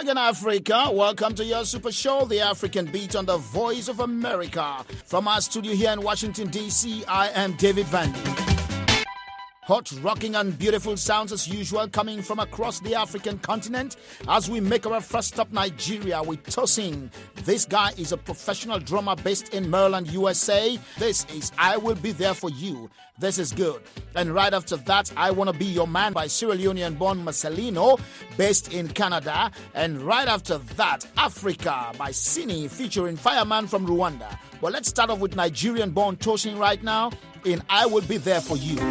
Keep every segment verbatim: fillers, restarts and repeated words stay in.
again, Africa. Welcome to your super show, The African Beat on the Voice of America. From our studio here in Washington, D C, I am David Vandy. Hot, rocking and beautiful sounds as usual coming from across the African continent as we make our first stop Nigeria with Tosin. This guy is a professional drummer based in Maryland, U S A. This is I Will Be There For You. This is good. And right after that, I Wanna Be Your Man by Sierra Leonean-born Marcelino, based in Canada. And right after that, Africa by Sini featuring Fireman from Rwanda. Well, let's start off with Nigerian-born Tosin right now in I Will Be There For You.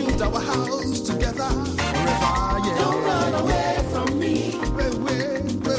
Together forever, yeah. Don't run away from me. Wait, wait, wait.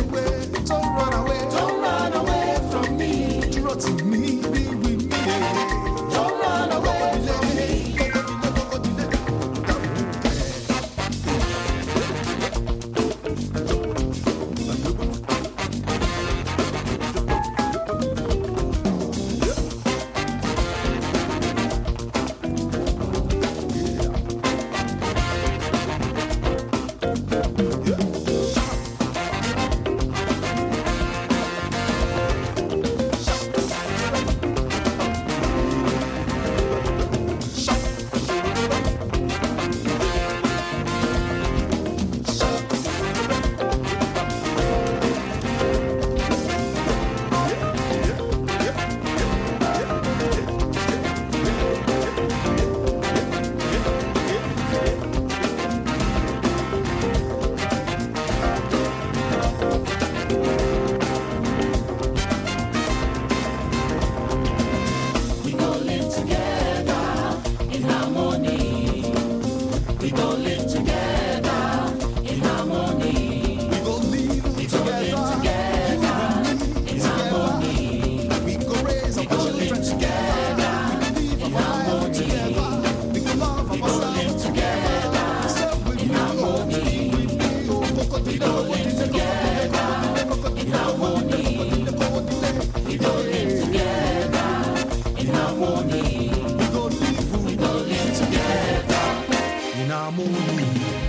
We go live together in harmony. We go live together in harmony. We go live, we go live together in harmony.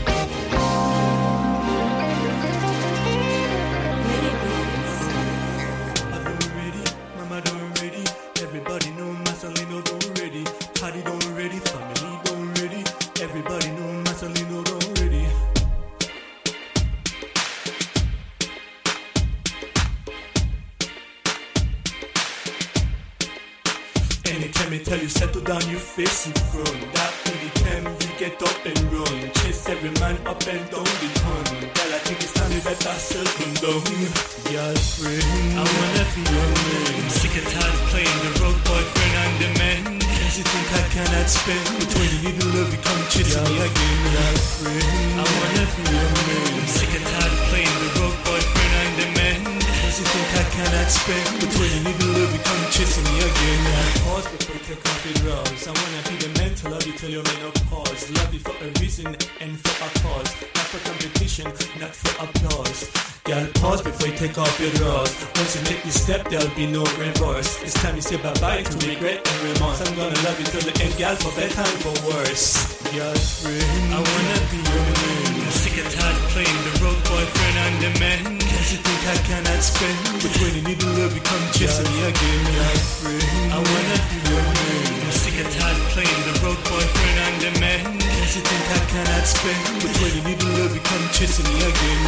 Settle down, you face in front. That really time you get up and run. Chase every man up and down the hunt. Girl, I think it's time you better settle down. Girlfriend, I wanna be your man. I'm sick and tired of playing the road boyfriend and the man. Cause you think I cannot spend. But when you need love, you come chasing me again. Girlfriend, I wanna be your man. I'm sick and tired of playing the road boyfriend and the man. Cause you think I cannot spend. But when you need love, you come chasing me again. Pause before you take off your rose. I wanna be the man to love you till you're menopause. Love you for a reason and for a cause. Not for competition, not for applause. Girl, pause before you take off your drawers. Once you make this step, there'll be no reverse. It's time you say bye-bye to regret and remorse. I'm gonna love you till the end, girl, for better and for worse. Girlfriend, I wanna be your man. I'm sick and tired of playing the road boyfriend and the man. Cause you think I cannot spend. But when you need love, you come chasing me again. Girlfriend, I wanna be your man. I'm sick and tired of playing the road boyfriend and the man. Cause you think I cannot spend. But when you need love, you come chasing me again.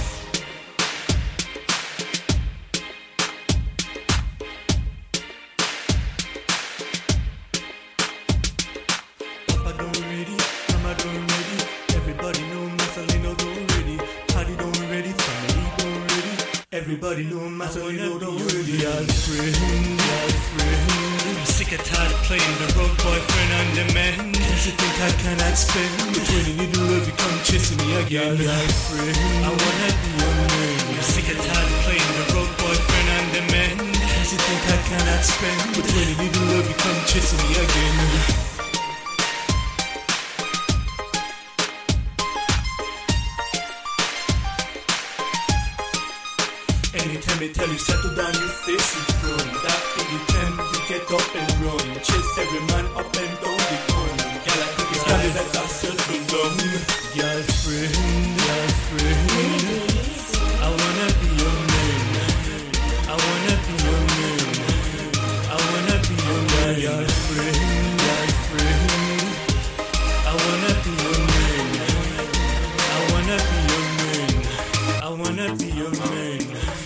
Everybody know my son, don't ready. Girlfriend, girlfriend. I'm sick and tired of playing the road boyfriend and the man. Cause you think I cannot spend. But when you need love, you come chasing me again. Girlfriend, I wanna be your man. I'm sick and tired of playing the road boyfriend and the man. Cause you think I cannot spend. But when you need love, you come chasing me again. Anytime they tell you settle down, you face in front. That any time you get up and run. Chase every man up and down the gun. Girl, I think it's time you better settle down. Girlfriend, girlfriend, I wanna be your man. I wanna be your man. I wanna be your man. Girlfriend, girlfriend, I wanna be your man. I wanna be your man. I wanna be your man.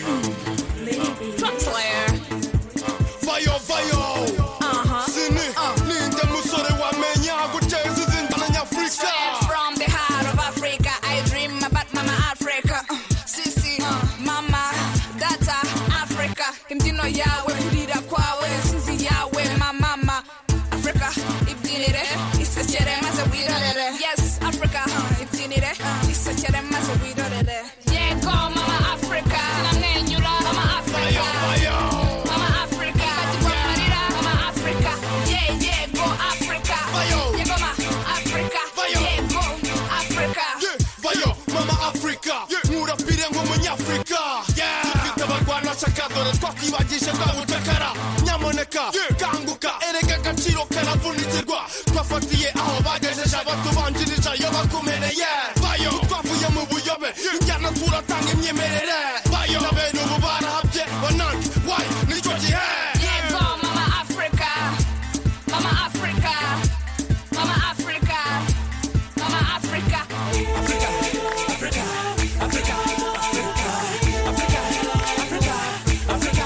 From the heart of Africa, I dream about Mama Africa. Uh, Sisi, uh, Mama, Data, Africa. Kimtino yawe, kudira kwawe, Sisi yawe, Mama, Africa. If you need it, it's a cherema, we do it. Yes, Africa. If you need it, it's a cherema, we do it. Yeah, go, Mama Africa. Mama Africa. Mama Africa. Mama Africa. Yeah, yeah, go Africa. Yeah, go, Mama Africa. Yeah, go Africa. Yeah, vayo, Mama Africa. Mura pirengo munyafrika. Yeah, tufite abarwana shakadore twakwibagije kwa utakara. Nyamuneka, kanguka, erega agaciro karavunitirwa. Twafatiye aho bagejeje abatubanjirije ayo bakumeneye. Vayo, twavuye mu buyobe. Injyana turatanga imyemerere. Vayo, n'abentu ubu barahabye. Banange, why, nicyo gihe. Yeah, go Mama Africa. Mama Africa. Mama Africa. Mama Africa. Africa, Africa, Africa, Africa, Africa, Africa, Africa,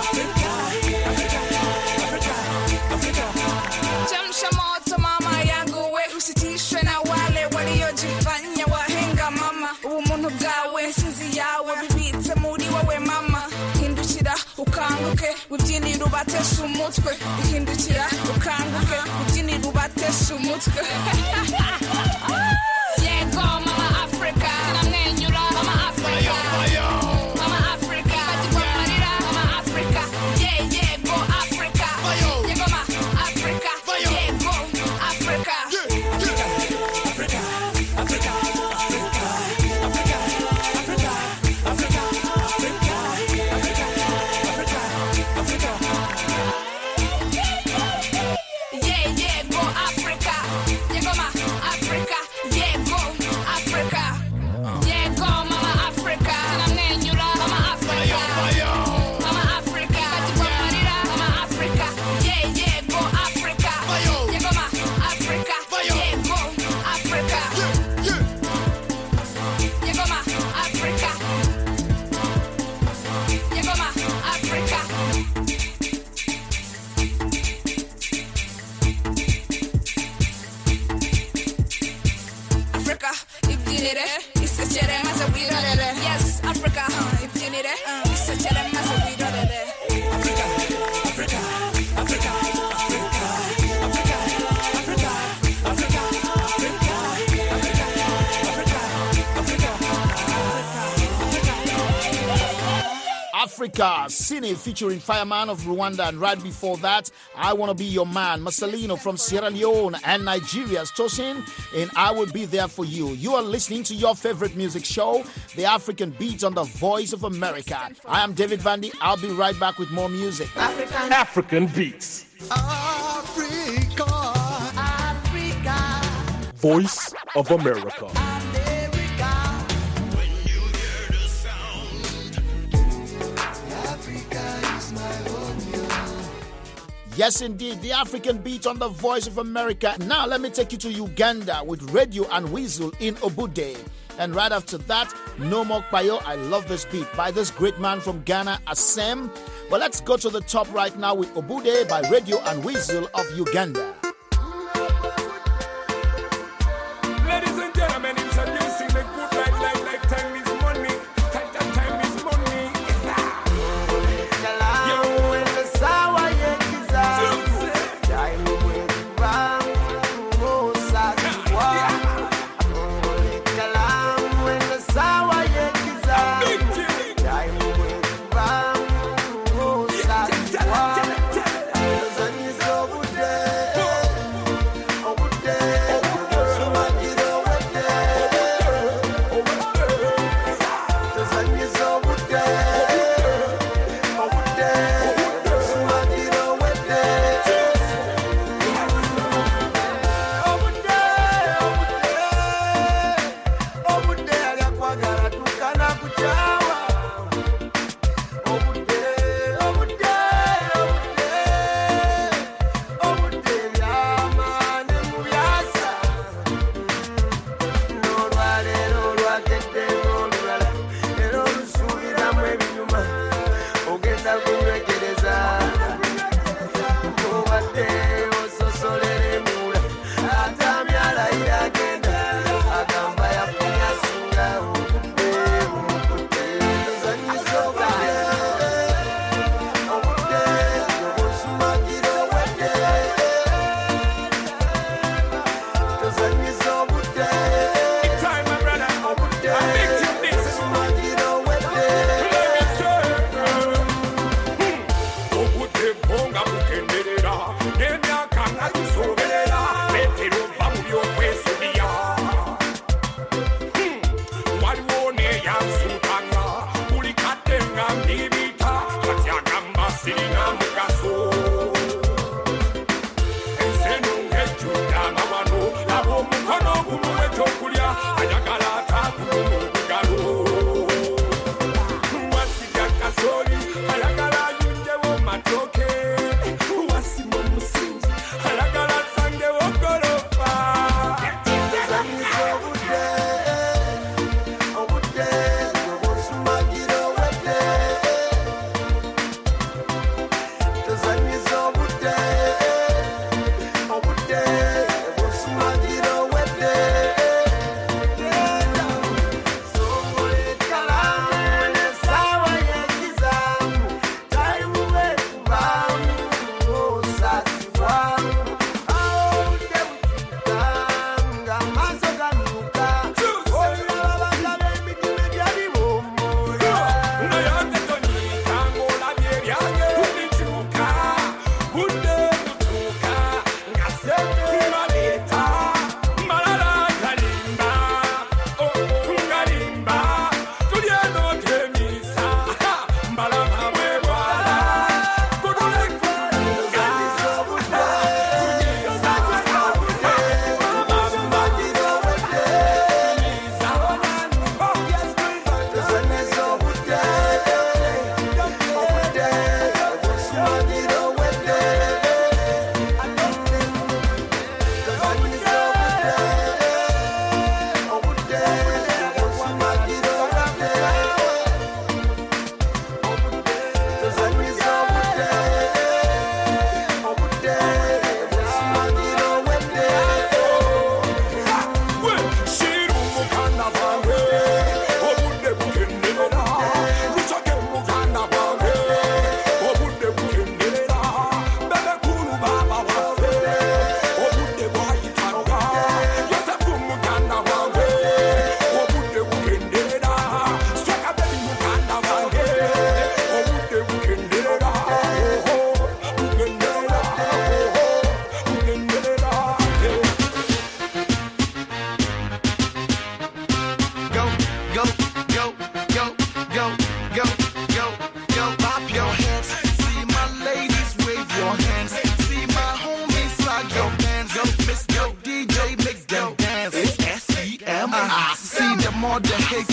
Africa, Africa, Africa. Chemsha moto mama yangu we usitishwe na wale waliojifanya wahenga mama. Umuntu bwawe sinzi yawe bibitse muri wowe mama. Hindukira ukanguke ubyinira ubatesha umutwe. Hindukira ukanguke ubyinira ubatesha umutwe. Yeah, go Mama Africa. Namwenyura Mama Africa. Mama Africa. Mama Africa. Yeah, yeah, go Africa. Yeah, go Mama Africa. Yeah, go Africa. Africa, Africa, Africa, Africa, Africa, as a we do it. Yes, Africa, if you need it. Such a them as a we do it. Africa, Africa, Africa, Africa, Africa, Africa, Africa, Cine featuring Fireman of Rwanda, and right before that, I Wanna Be Your Man, Marcelino from Sierra Leone, and Nigeria's Tosin in I Will Be There For You. You are listening to your favorite music show, The African Beat on the Voice of America. I am David Vandy. I'll be right back with more music. African, African Beats. Africa, Africa, Voice of America. when you hear the sound, Africa is my home. Yes, indeed, The African Beat on the Voice of America. Now, let me take you to Uganda with Radio and Weasel in Obude. And right after that, No More Payo. I love this beat by this great man from Ghana, Asem. But let's go to the top right now with Obude by Radio and Weasel of Uganda. Ladies and gentlemen, introducing the good life, life, life, time is money. Time, time, time is money. Africa.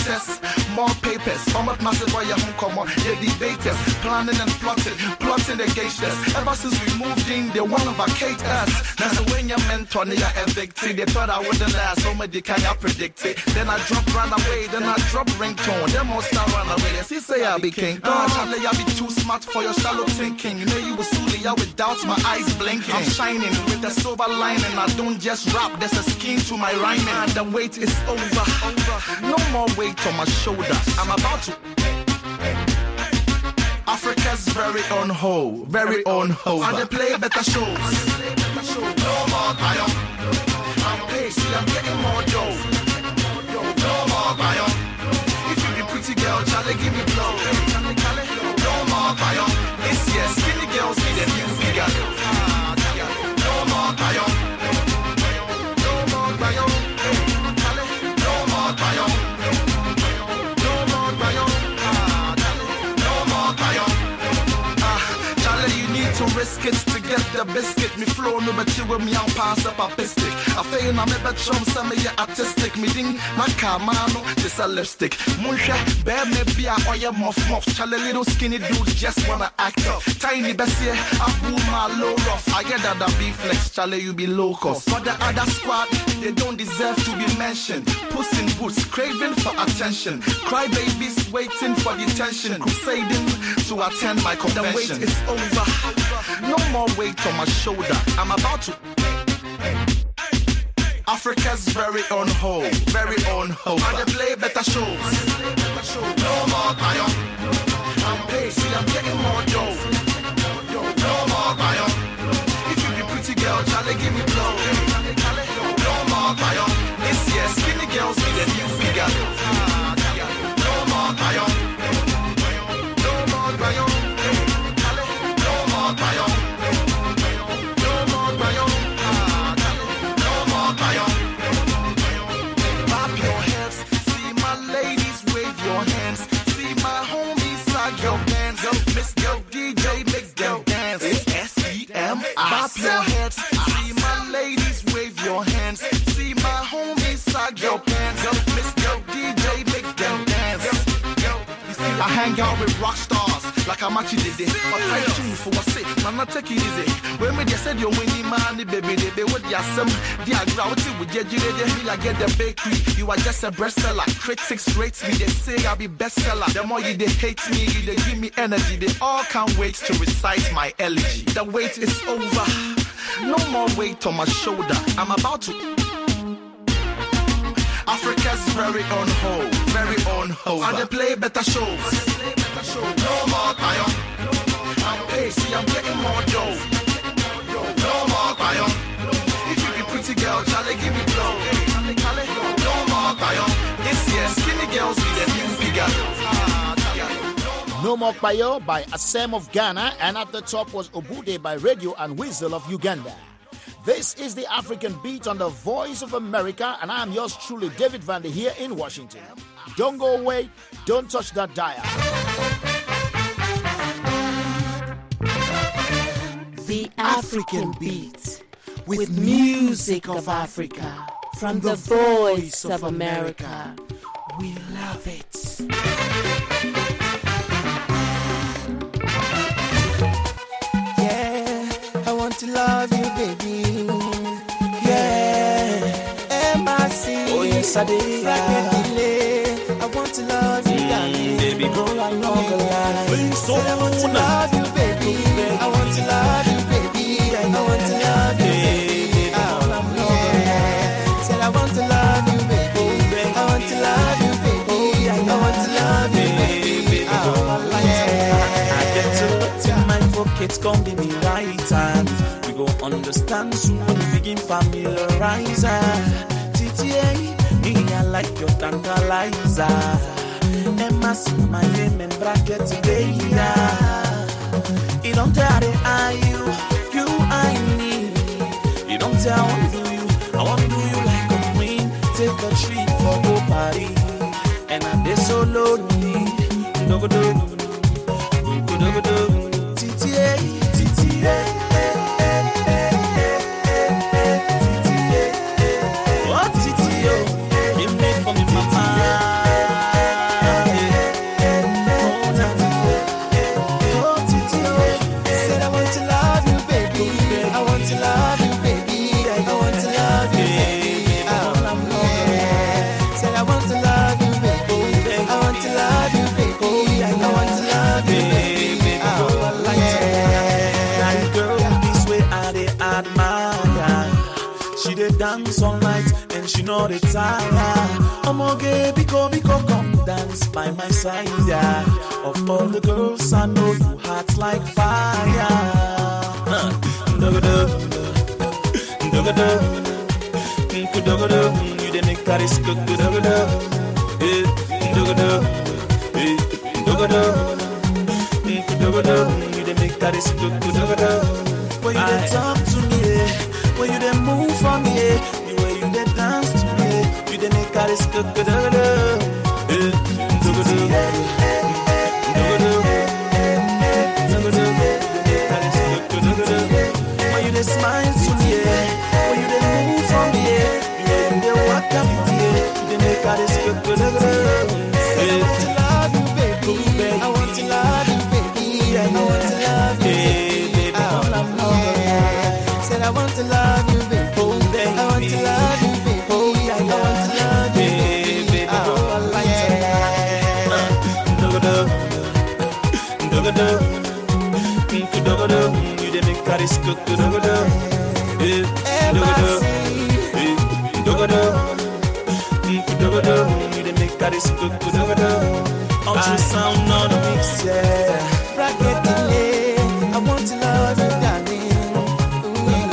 latest, more papers. Some of massive boy home come on, yeah, debaters, planning and plotting, plotting against us. Ever since we moved in, they want to vacate us. Now so when your mentor, they are evicted, they thought I wouldn't last, so much they can't predict it. Then I drop run away, then I drop ringtone, then most start run away. Yes, he say I be king. God, Charlie, I be too smart for your shallow thinking. You know you was silly, I without my eyes blinking. I'm shining with a silver lining. I don't just rap, there's a scheme to my rhyming. And the wait is over. No more weight on my shoulder. I'm about to. Africa's very on hold, very on hold. And they play better shows. No more iron. I'm pacey, I'm getting more dough. No more iron. If you be pretty girl, Charlie, give me blow. No more iron. This year, skinny girls need a new figure. No more iron. No more iron. No more iron. No more iron. No more iron. Ah, Charlie, you need to risk it to get the biscuit. Me flow no but you with me and pass up a pistic. I fail na me bet chum some me artistic. Me ding my camano, this a lipstick. Munsha, bear me be a oya muff muff. Charlie little skinny dude just wanna act up. Tiny bessie, I pull my low rough. I get that the beef flex, Charlie you be low cost. For the other squad, they don't deserve to be mentioned. Puss in boots, craving for attention. Cry babies waiting for detention. Crusading to attend my convention. The wait is over. No more weight on my shoulder. I'm about to. Africa's very on hold, very on hold. And they play better shows. No more iron. I'm pacey, I'm getting more dough. No more iron. If you be pretty girl, Charlie, give me blow. No more iron. This year, skinny girls need a new figure. No more iron. No more iron. No more iron. No more iron. No more iron. Clap your hands. See my ladies, wave your hands. See my homies, sag your bands. Yo, Miss Yo D J, make them dance. S E M I. Clap your hands. See my ladies, wave your hands. See my homies, sag your bands. Yo, Miss Yo D J, make them dance. You see, I hang out with rock stars like I'm actually did it. But I tune for what's it, man, not take it easy. When me just said you're winning money, baby, they what you some, they are grouty with you, you I get the bakery. You are just a bestseller. Critics rate me, they say I'll be bestseller. The more you they hate me, you they give me energy. They all can't wait to recite my elegy. The wait is over. No more weight on my shoulder. I'm about to. Africa's very on hold, very on hold. And they play better shows. No more iron. I'm pacey, I'm getting more dough. No more iron. If you be pretty girl, Charlie, give me blow. No more iron. This year, skinny girls need a new figure. No More Bayo by Asem of Ghana, and at the top was Obude by Radio and Weasel of Uganda. This is the African Beat on the Voice of America, and I'm yours truly, David Vandy, here in Washington. Don't go away, don't touch that dial. The African Beat, with music of Africa, from the Voice of America. We love it. Yeah, I want to love you, baby. Yeah, M I C. Oh, yes, I did. I want to love you, mm, baby, go along the line. So I want to love you, baby. I want to love you, baby. I want to love you, baby. Oh, said I want to love you, baby. I want to love you, baby. I want to love you, baby. Oh, yeah. I get to look in my pockets, gon' give me right time. We go understand soon when we begin familiarize. T T A, me I like your tantalizer. Emma see my name and bracket today. You don't tell the I you, you I need. You don't tell I want to do you, I want to do you like a queen. Take a treat for the party, and I'm there so lonely. No go do, no go do, T T A, T T A. What T T O? You made for me, mama. dance all night, and she know the tire. I'm okay, biko, biko, come dance by my side, yeah. Of all the girls, I know you hot like fire. Uh, you the make that is good, good, good, you the make that is good, good, good. When you dey talk to me, when you dey move for me, the way you dey dance to me, you dey make that is good, good, good. When you dey smile to me, when you dey move for me, the way you dey walk up with me, you dey make that is good, good, good. I want to love you, baby. I want to love you, baby. I want to love you, baby. Said I want to love you, baby. I want to love you, baby. I want to love you, baby. Oh, I like it. You dey make that is good, good, good. You dey make that is good, good, good. Ultrasound on the mix, yeah. Bracket delay. I want to love you, darling.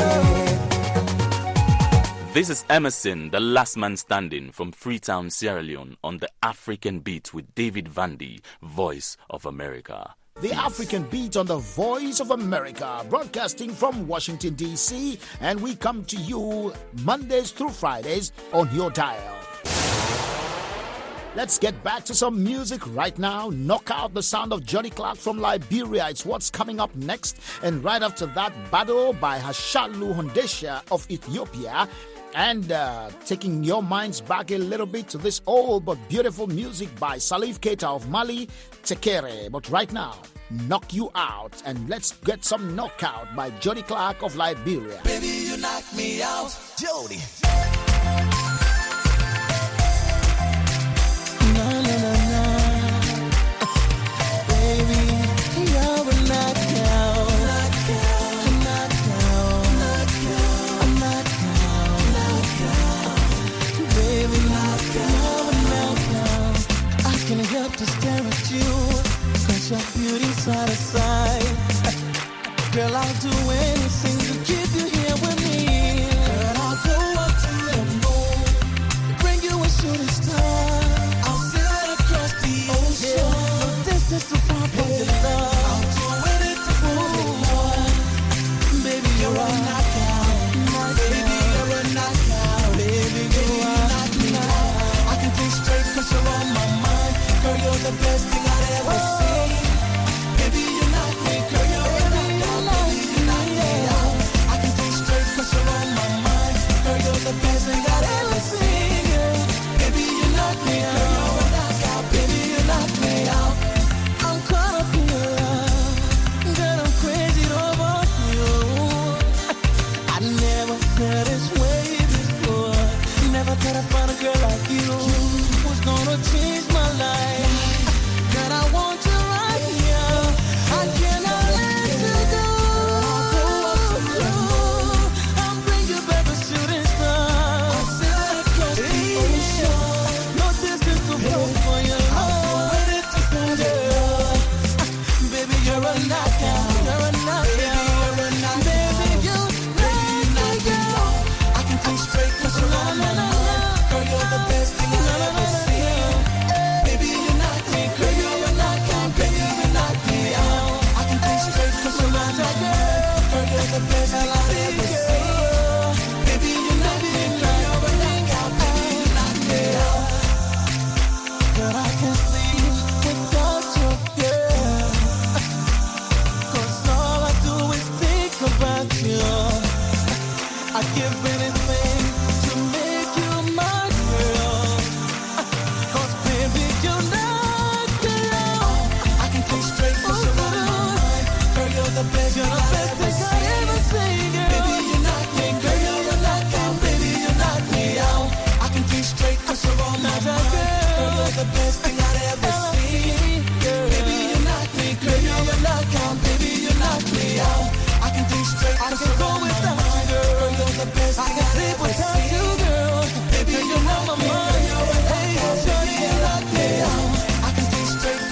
Ooh, yeah. This is Emerson, the last man standing from Freetown, Sierra Leone, on the African Beat with David Vandy, Voice of America. The African Beat on the Voice of America, broadcasting from Washington, D C, and we come to you Mondays through Fridays on your dial. Let's get back to some music right now. Knock out the sound of Johnny Clark from Liberia. It's what's coming up next. And right after that, Battle by Hashalu Hundesha of Ethiopia. And uh, taking your minds back a little bit to this old but beautiful music by Salif Keita of Mali, Tekere. But right now, Knock You Out. And let's get some knockout by Johnny Clark of Liberia. Baby, you knock me out, Jody. No, no, no, no. Baby, you're a knockout. Knockout, knockout, knockout, knockout, knockout. Baby, you're a knockout. I can't help to stare at you, 'cause your beauty's out of sight. Girl, I'll do anything to keep you here with me. Girl, I'll go up to the moon, bring you a shooting star. Just to find for your love, I'll do anything for you, boy. Baby, you're a knockout. Baby, you're a knockout. Baby, baby, you knock me out. I can think straight 'cause you're on my mind. Girl, you're the best thing I've ever seen. Baby, you knock me, girl, you're a knockout. Baby, you knock me out. I can think straight 'cause you're on my mind. Girl, you're the best thing I've ever seen. Baby, you knock me out. Girl, you're a knockout. Baby, you knock me out. Caught up in your love, girl, I'm crazy over you. I never felt this way before. Never thought I'd find a girl like you who's gonna change my life. Girl, I want you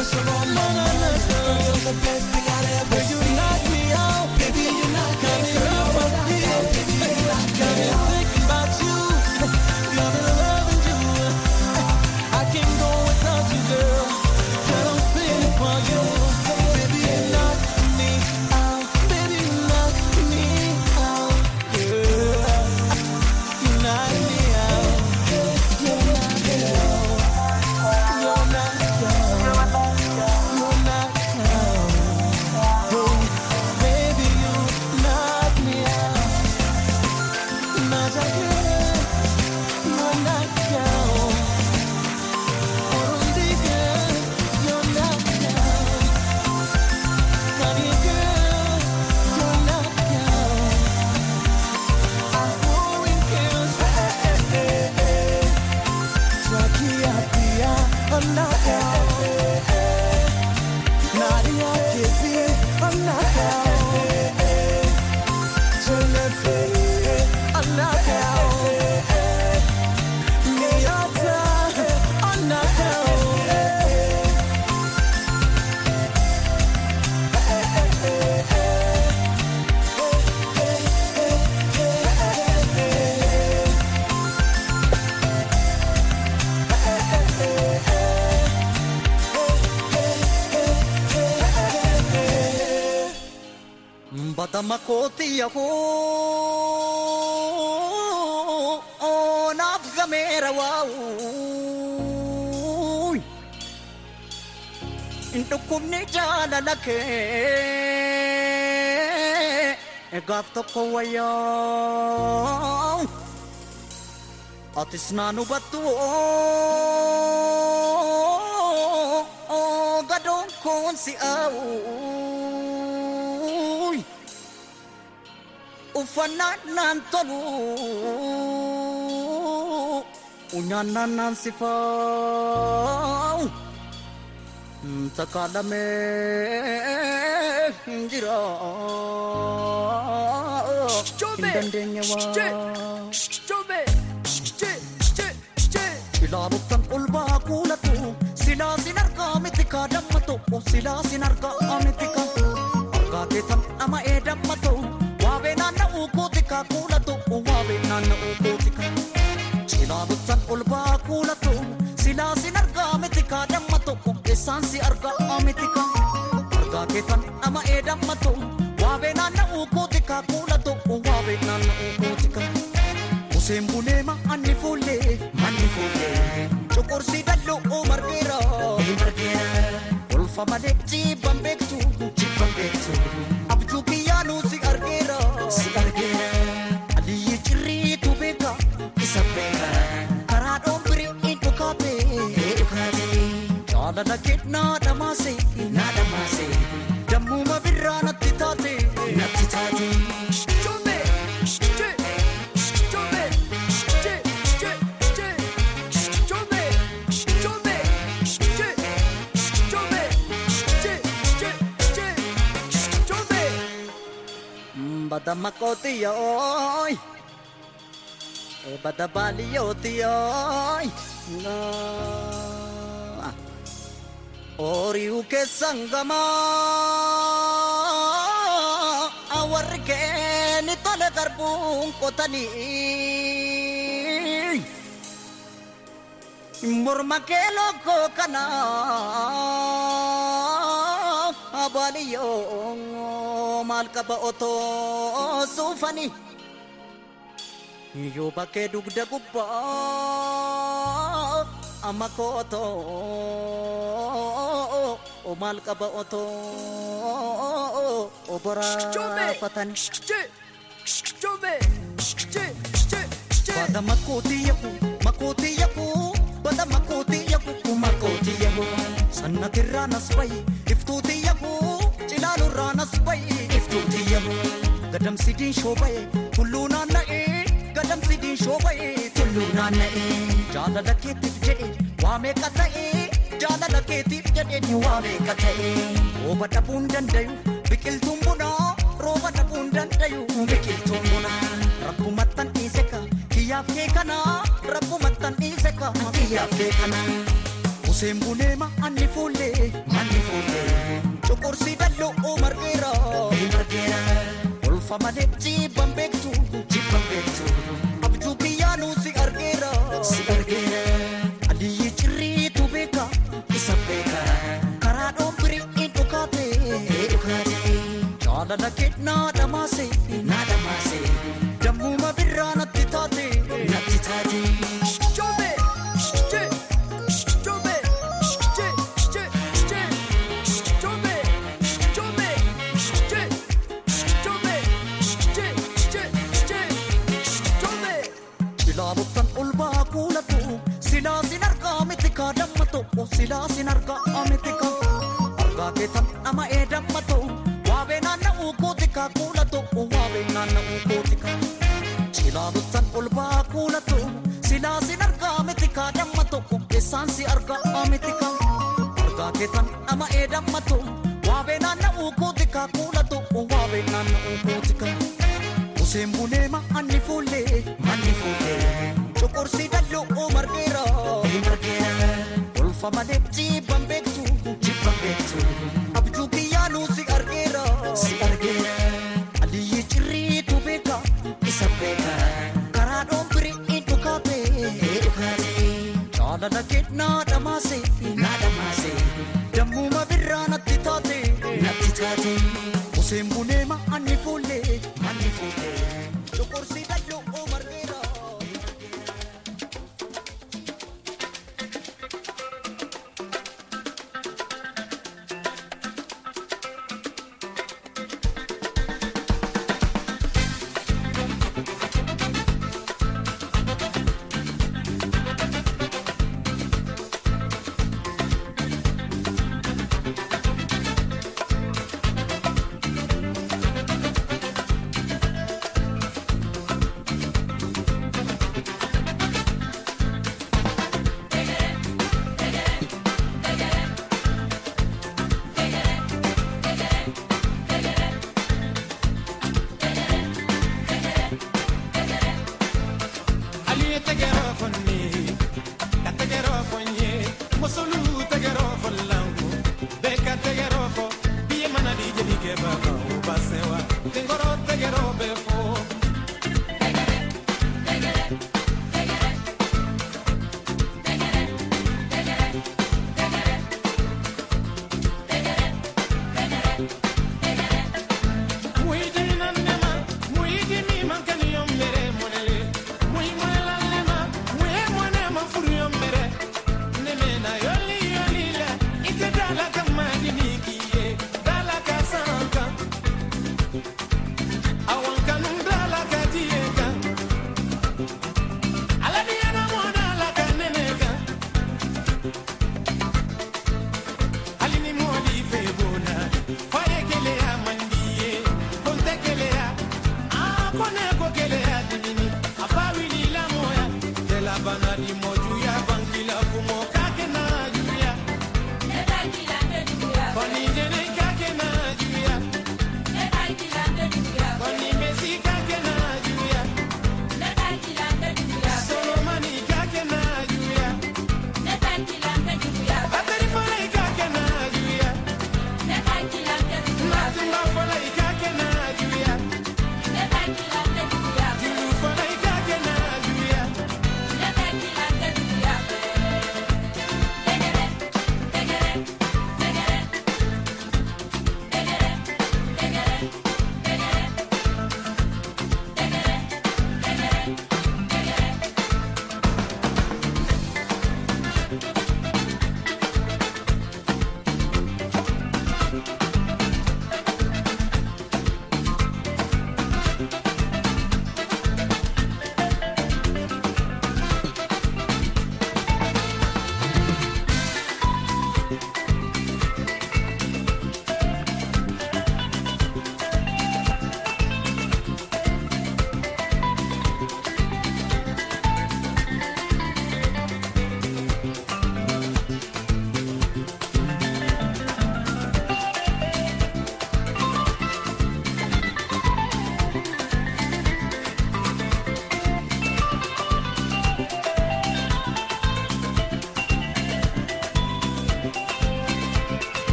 'cause you're all mine. You're the best thing I ever. You knock me out, baby. You knock me out, baby. Got me thinking about you, got me loving you. I can't go without you, girl. Girl, I'm feeling for you. Baby, you knock me out, baby. You knock me out, girl. You knock me out. You knock me out. You're not young. You're not young. Hey, baby, you knock me out. Not again. You're not young. Only girl, you're not young. Honey girl, you're not young. I'm foreign girls. Hey, hey, hey. Jackie Apia, I'm not young. Nadia Kizzy, I'm not young. Jennifer, I'm not young. Miata, I'm not young. Badamakoti yaho o nafgamera wau intukumni jala lake egaf tokko waya atisnanu batu o gadon konsi au ufanat nan tolu unyana nan sifau takala me injira indandenya wa ilarutan ulba kulatu sila sinarka mitika dammato sila sinarka amitika argatetam ama edammato wabe nana ukotika kulato wabe nana ukotika sila butan ulba kulato sila sinarga mitika dammato esansi arga amitika arga ketan ama edammato wabe nana ukotika kulato wabe nana ukotika usembulema anni fulle anni fulle chokorsi dallo o margera margera ulfa male chibam bektu chibam bektu abju kiyanu si argera si argera ali chiri tu beka isabeka karado bri edukabe edukabe chala na kitna damase na damase damu mabirra natitate natitate Badamakoti yoy, e badabali yoti yoy, na ori uke sangama, awarke ni tole garbung kotani, murmakelo ko kana, abali yoy. Malka ba oto sufani yo bake dugda gubba amako oto o malka ba oto o bora patani pada makoti yaku makoti yaku pada makoti yaku makoti yaku sanna tirranas pai iftuti yaku chilalu ranas pai iftuti yaku gadam sidin shobai kulluna nae gadam sidin shobai kulluna nae jala laketif jede wame katae jala laketif jede ni wame katae roba tapun dandayu bikil tumbuna roba tapun dandayu bikil tumbuna rabbu matan iseka kiyaf ke kana rabbu matan iseka kiyaf ke kana usembulema anni fulle Olfamade jibban beektu jibban beektu abjuu kiyyaanu si argeera si argeera adiyyi cirriitu beeka isa beeka karaa dhoombirii dhukaate dhukaate jaalala kee naadamaase naadamaase dammuma birraa natti taate natti taate. Sila sinarga amitika arga ketam ama edammato wabe nana ukotika kulato wabe nana ukotika sila dutan ulba kulato sila sinarga amitika dammato esansi arga amitika arga ketam ama edammato wabe nana ukotika kulato wabe nana ukotika usembunema anifule manifule chokorsi dallo margera margera Olfamade jibban beektu jibban beektu abjuu kiyyaanu si argeera si argeera adiyyi cirriitu beeka isa beeka karaa dhoombirii dhukaate dhukaate jaalala kee naadamaase naadamaase dammuma birraa natti taate natti taate usembunema anni fuullee anni fuullee chokorsi dalloo margeera.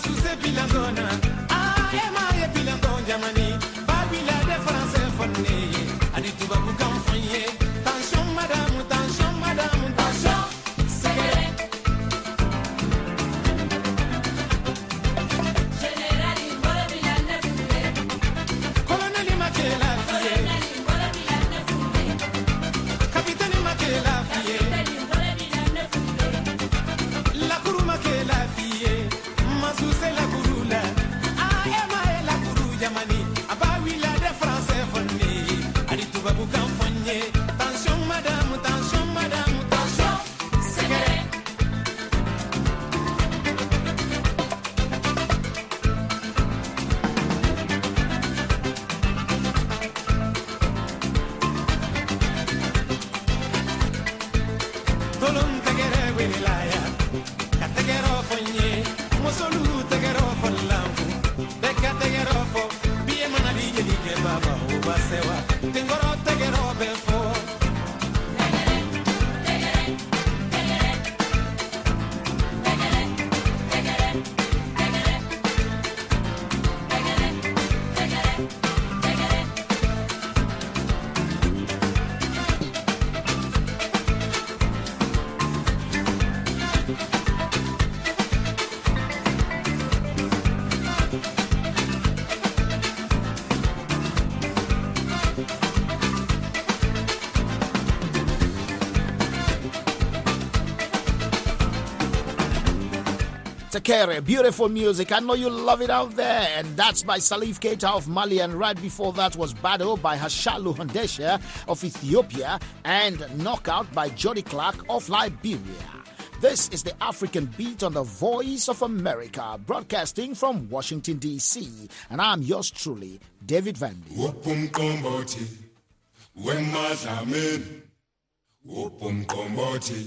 masuse bilangona ah ema ye bilangon jamani babila de français fonné adi tuba ku kam fonye tension madame tension madame tension segere generali bole bilane fule colonel makela fie bole bilane fule capitaine makela fie bole bilane fule la kuru makela fie masuse la kurula ah ema la kuru jamani abawila de français fonné adi tuba ku kam fonye tension madame tension madame tension segere tolum tegere wilaya kategero fonye mosolu tegero folamfu de kategero fo biye manali yeli ke baba ubasewa tengoro tegero befo Tekere, beautiful music. I know you love it out there. And that's by Salif Keita of Mali. And right before that was Bado by Hashalu Handesha of Ethiopia. And Knockout by Jody Clark of Liberia. This is the African Beat on the Voice of America, broadcasting from Washington, D C. And I'm yours truly, David Vandy. Wopum komboti, wemazamen, wopum komboti.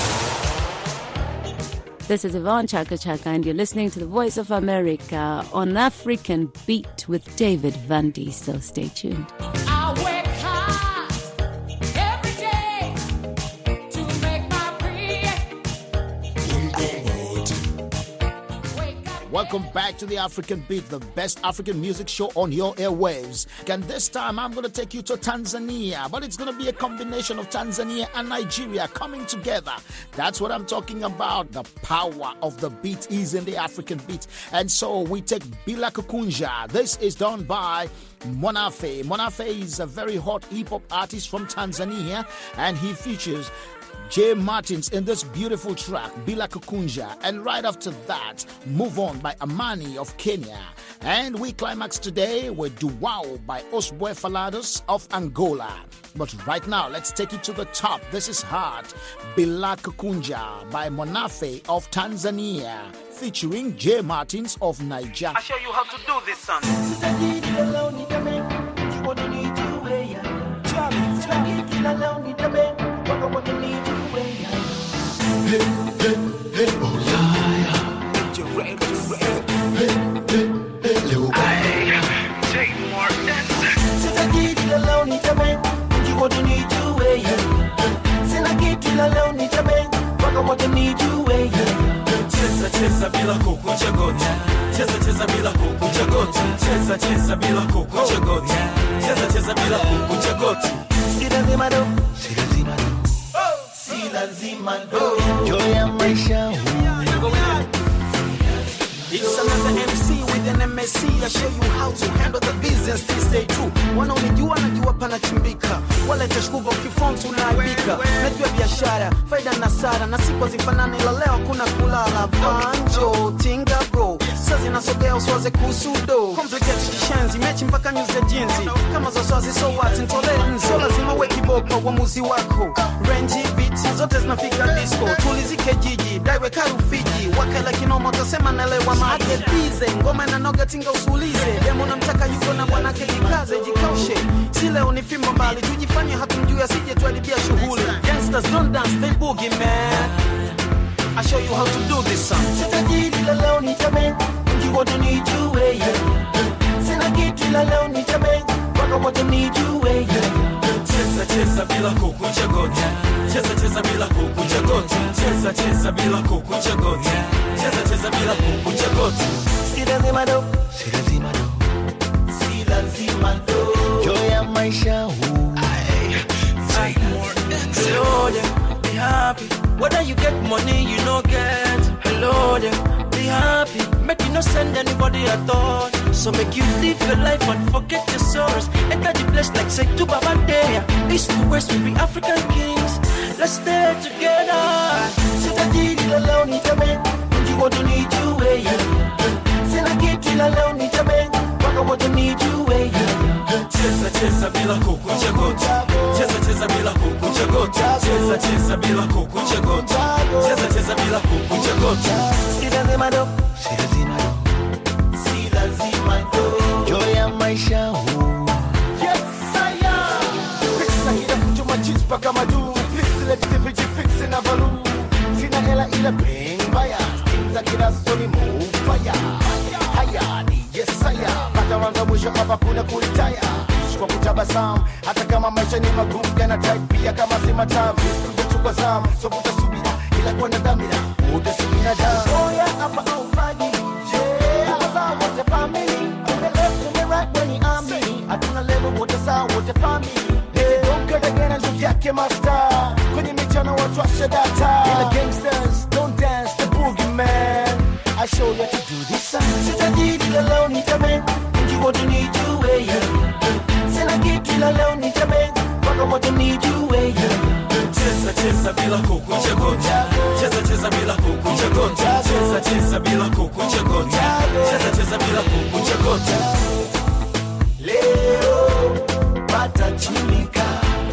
This is Yvonne Chaka Chaka, and you're listening to the Voice of America on African Beat with David Vandy. So stay tuned. I work hard every day to make my Welcome back to the African Beat, the best African music show on your airwaves. And this time I'm going to take you to Tanzania, but it's going to be a combination of Tanzania and Nigeria coming together. That's what I'm talking about. The power of the beat is in the African beat. And so we take Bila Kukunja. This is done by Monafe. Monafe is a very hot hip-hop artist from Tanzania, and he features Jay Martins in this beautiful track, Bila Kukunja. And right after that, Move On by Amani of Kenya. And we climax today with Duwao by Osboy Falados of Angola. But right now, let's take it to the top. This is hard. Bila Kukunja by Monafe of Tanzania, featuring Jay Martins of Niger. I'll show you how to do this song. Hey, hey, hey, oh yeah, hey, hey, hey, hey, little boy. Take more dance. Since I get you alone, it's a man. You want to need you, eh? Since I get you alone, it's a man. What I want to need you, eh? Cheza cheza bila kukunja goti. Cheza cheza bila kukunja goti. Cheza cheza bila kukunja goti. Cheza cheza bila kukunja goti. Si lazima do, si lazima do. Si lazima do. Joy ya maisha. It's another M C with an M S C. I show you how to handle the business, still stay true. Wanaonijua najua pana chimbika. Wale tashkuba ukifom tunaibika. Najua biashara, faida na sara. Na siku zifanane ila leo kuna kulala. Banjo, tinga bro. Sazi nasogea uswaze kusudo. Complicated kishenzi, mechi mpaka nyuze jinzi. Kama za swazi so what, ntole nzo. Lazima we kiboko uamuzi wako. Range beats, zote zinafika disco. Tulizike jiji, daiwe karufiji. Wakala kinoma utasema nelewa maake bize. Ngoma na noga tinga usulize. Demo na mtaka yuko na bwanake jikaze, jikaushe. Si leo ni fimbo mbali, tujifanye hatumjui asije tuadibia shughuli. Gangsters don't dance, they boogie man. I show you how to do this song. Sitajiri la leo ni tamen. You want to need you, eh? Sina kitu la leo ni tamen. Waka want to need you, eh? Cheza cheza bila kukunja goti. Cheza cheza bila kukunja goti. Cheza cheza bila kukunja goti. cheza cheza bila kukunja goti. Si lazima do, si lazima do, si lazima do. Joy ya maisha huu. Say more than hello there, be happy. Whether you get money, you no get. Hello there, be happy. Make you no send anybody at all. So make you live your life and forget your sorrows. Enter the place like say to Baba Deya. East to west we be African kings. Let's stay together. Sit a deal alone, need a man. You want to need you, way. Sit a get till alone, need a man. Waka want to need you, way. Cheza cheza bila kukunja goti. Cheza cheza bila kukunja goti. Cheza cheza bila kukunja goti. Cheza cheza bila kukunja goti. Si lazima do, si lazima do, si lazima do. Joy ya maisha huu. Yes, I am. Rich na kila mtu majis paka madu. Fix let the bitch fix in a value. Sina hela ila bring baya. Things like kila soni move fire. Haya ni yes I am. Pata wanza mwisho hapa kuna kulitaya. Kwa kutabasamu hata kama maisha ni magumu yana type pia kama si matamu. Kuchukua zamu so utasubira ila kwa na dhamira utasubira damu. Oya hapa au fagi. Yeah, sawa wote family. On the left and the right when you are me. Hatuna level wote sawa wote family. Hey, don't get again and look yake master. Kwenye michana watu washa data. In the gangsters don't dance the boogie man. I show you to do this song. Sitajidi alone nitamen. You want to need you way. Sina kitu ila leo nitamen. Waka want to need you way. Cheza cheza bila kukunja goti. Cheza cheza bila kukunja goti. Cheza cheza bila kukunja goti. Cheza cheza bila kukunja goti. Leo patachimika.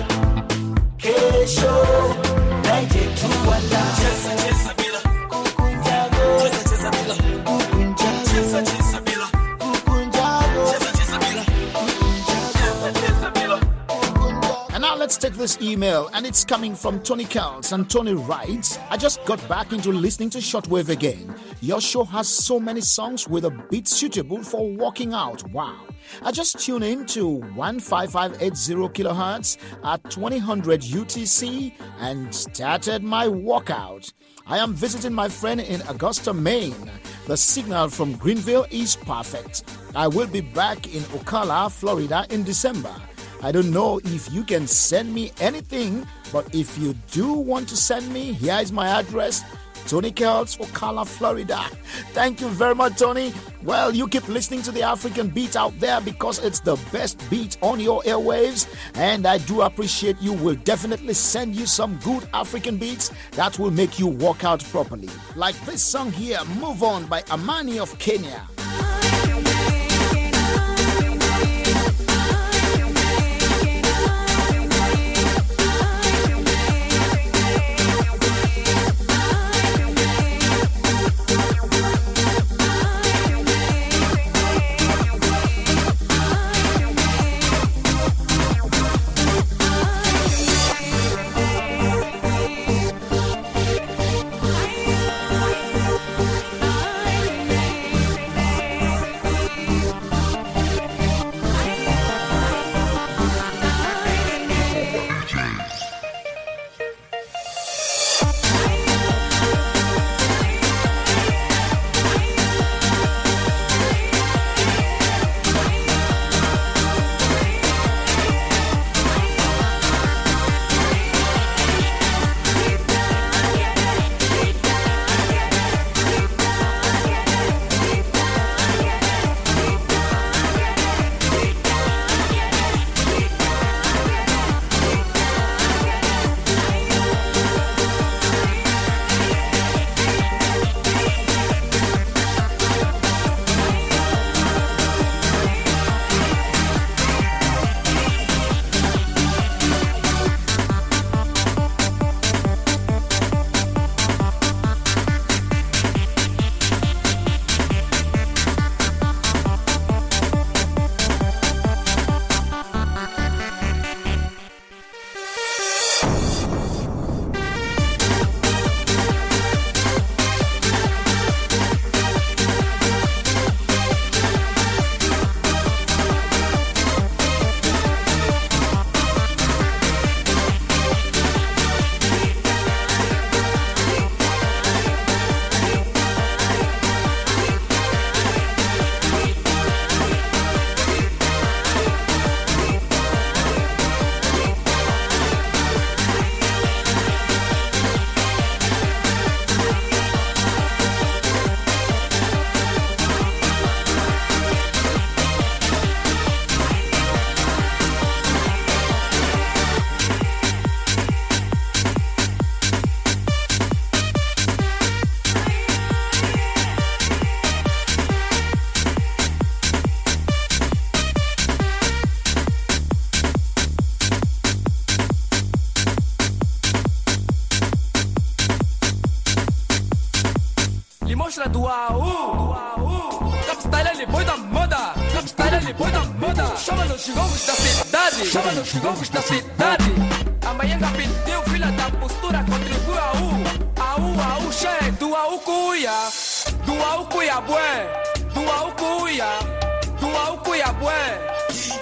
Kesho naije tuwala. Cheza cheza bila kukunja goti. Cheza cheza bila kukunja. Cheza cheza bila kukunja goti. Cheza cheza bila kukunja bila. And now let's take this email, and it's coming from Tony Kells. And Tony writes, I just got back into listening to Shortwave again. Your show has so many songs with a beat suitable for walking out. Wow. I just tuned in to one five five eight zero kilohertz at twenty hundred U T C and started my walkout. I am visiting my friend in Augusta, Maine. The signal from Greenville is perfect. I will be back in Ocala, Florida in December. I don't know if you can send me anything, but if you do want to send me, here is my address. Tony Kells, Ocala, Florida. Thank you very much, Tony. Well, you keep listening to the African beat out there because it's the best beat on your airwaves. And I do appreciate you. Will definitely send you some good African beats that will make you walk out properly. Like this song here, Move On by Amani of Kenya. mostra do A U. Capstyle ele boi da moda, Capstyle ele boi da moda. Chama nos gongos da cidade, chama nos gongos da cidade. Amanhã pediu, filha da postura, contribui a U. A U, A U, che, do A U cuia, do A U cuia, bué, do A U cuia, do A U cuia, bué.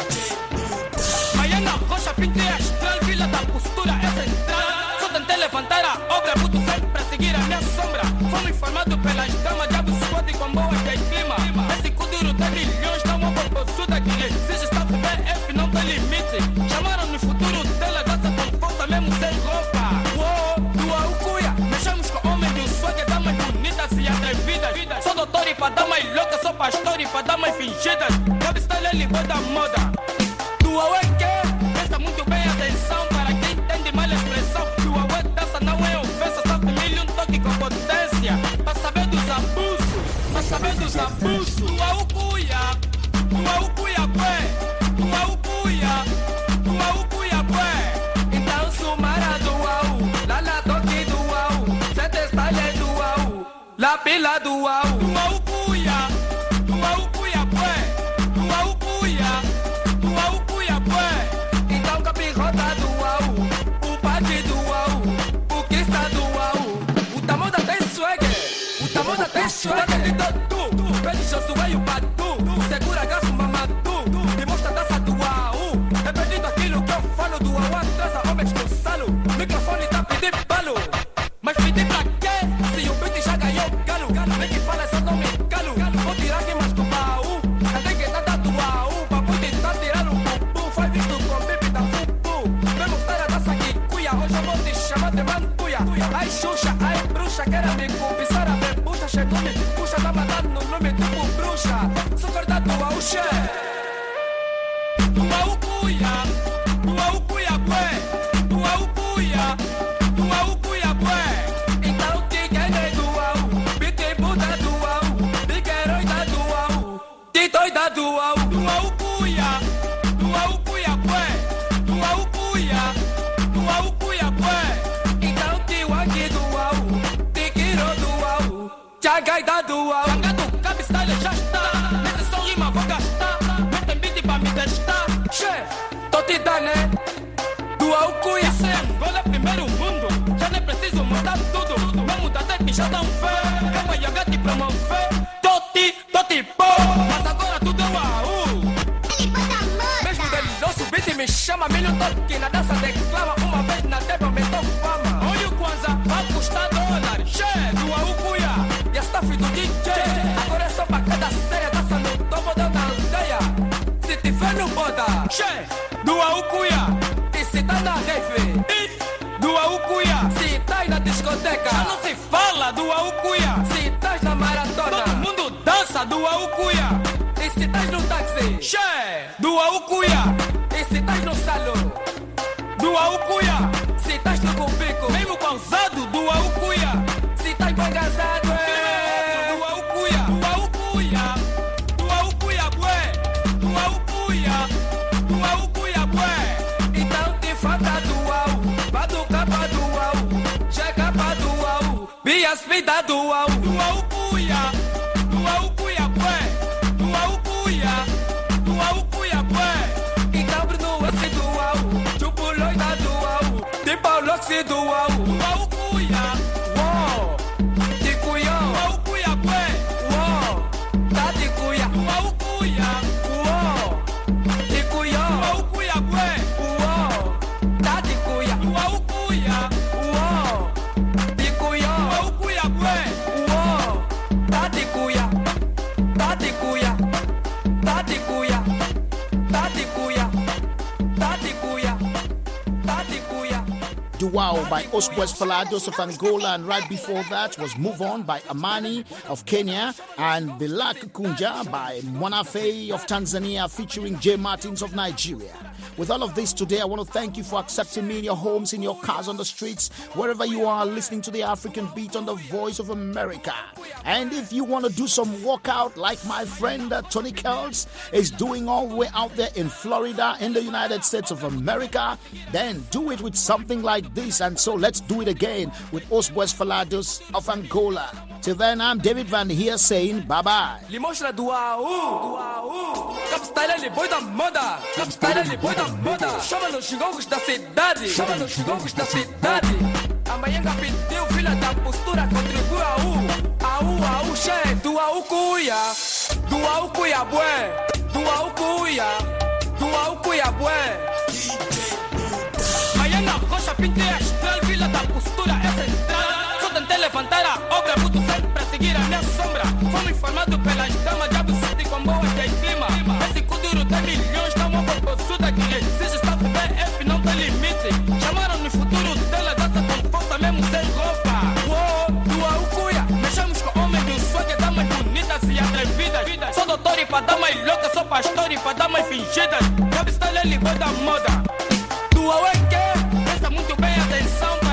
Amanhã na rocha pintei astral, filha da postura é central. Só tentei levantar a obra, puto sempre pra seguir a minha sombra. Fomos informados pelas damas, diabo squad com boas de clima. Esse Kuduro tem milhões, não vou por possuda que lhe. Se está com B F não tem limite. Chamaram no futuro dela, dança com força mesmo sem roupa. Uou, do A U cuia, mexemos com homens do swag, damas bonitas e atrevidas. Sou doutor e pra damas loucas, sou pastor e pra damas fingidas. Capstyle ele boi da moda. Do A U é que? Presta muito bem atenção para quem entende mal a expressão. Do A U é dança, não é ofensa, só família um toque com potência. Pra saber dos abusos, pra saber dos abusos. Do A U cuia, do A U cuia, bué, do A U cuia, do A U cuia, bué. Então sumara do A U, lá na toque do A U, sete style do A U, lá pila do A U. Do A U cuia, do A U cuia, bué, do A U cuia, do A U cuia, bué. Então capirrota do A U, o padre do A U, o crista do A U. O tamoda tem swag, o tamoda tem swag. Tu, pede seu sueio pra tu, segura garfo mamadu, me mostra a dança do A U. É perdido aquilo que eu falo do A U, atrasa homens no salo. Microfone tá pedindo balo, mas pedir pra quê? Se o beat já ganhou galo, nem que fala seu nome galo. Vou tirar rimas do A U, até que tá do A U. Papo tentar tirar o bubu, faz visto com bebê da fubu. Vem mostrar a dança que cuia, hoje eu vou te chamar de mantuia. Ai Xuxa, ai bruxa, quero me cobiçar a bebucha. Chegou me puxa, tá matando no nome tipo bruxa. Sou corda do A U, che, do A U cuia, do A U cuia, bué, do A U cuia, do A U cuia, bué. Então te ganhei do A U, bique buda do A U, bique heroida do A U, te doida do A U. Do A U cuia, do A U cuia, bué, do A U cuia, do A U cuia, bué. Então te wangi do A U, te quiro do A U, chagaida do A U. Chagado, Capstyle já está, nesse som rima vou gastar. Metem beat pra me testar, che, tô te dando, né? Do A U cuia, isso é Angola, primeiro mundo. Já nem preciso mudar tudo, não muda até que já dão fé. Calma, yoga te promover, tô te, tô te pô. Mas agora tudo é o A U. Mesmo delicioso, beat me chama, milho toque na dança declama. Uma vez na terra aumentou fama. Olha o Kwanza, vai custar dólares. Che, do A U cuia, e a staff do D J. Agora é só pra cada série, dança no topo da aldeia. Se tiver no boda, che, do A U cuia. E se tá na rave, do A U cuia. Se tá na discoteca, já não se fala do A U cuia. Se tá na maratona, todo mundo dança do A U cuia. E se tá no táxi, che, do A U cuia. E se tá no salão, do A U cuia. Se tá no cubico, mesmo pausado, do A U cuia. Se tá engasado, é do A U cuia, do A U cuia, do A U cuia, bué, do A U cuia, do A U cuia, bué. Então te falta do A U, vai do capa do A U, chega pra do A U, bias vida do A U. Do A U cuia, do A U cuia, bué, do A U cuia, do A U cuia, bué. Então Bruno esse do A U, chupo loida do A U, de Paulo se do A U. Do A U cuia, uou, de cuia, do A U cuia, bué, uou, tá de cuia. Do A U cuia, uou, de cuia, do A U cuia, bué, uou, tá de cuia. Do A U cuia, uou, de cuia, do A U cuia, bué, uou, tá de cuia, tá de cuia, tá de cuia, tá de cuia, tá de cuia, tá de cuia. Duao by Oswes Falados of Angola, and right before that was Move On by Amani of Kenya, and Bilak Kunja by Mwanafe of Tanzania featuring J Martins of Nigeria. With all of this today, I want to thank you for accepting me in your homes, in your cars, on the streets, wherever you are listening to the African Beat on the Voice of America. And if you want to do some workout like my friend uh, Tony Kells is doing all the way out there in Florida in the United States of America, then do it with something like this peace, and so let's do it again with Os Boys Falados of Angola. Till then, I'm David Van here saying bye-bye. Limostra do A U, Capitale ele boi da moda, Capitale ele boi da moda. Chama nos xingongos da cidade, chama nos xingongos da cidade. A Mayenga pediu, filha da postura, contribui a U. A U, A U, che, do A U cuia, do A U cuia bué, do A U cuia, do A U cuia bué. Mayenga rocha, pinte astral, filha da postura, é central. Só tentei levantar a obra, muito sempre para seguir a minha sombra. Fomos informados pelas damas de absurdo e com boas de clima. Esse kuduro tem milhões, tá uma propostura que exige estar com B F, não tem limite. Chamaram no futuro dela, dança com força mesmo sem roupa. Uou, do A U cuia, mexemos com homens do swag, damas bonitas e atrevidas. Sou doutor e pra damas loucas, sou pastor e pra damas fingidas. Cabe está ele da moda. Do A U é que presta muito bem atenção.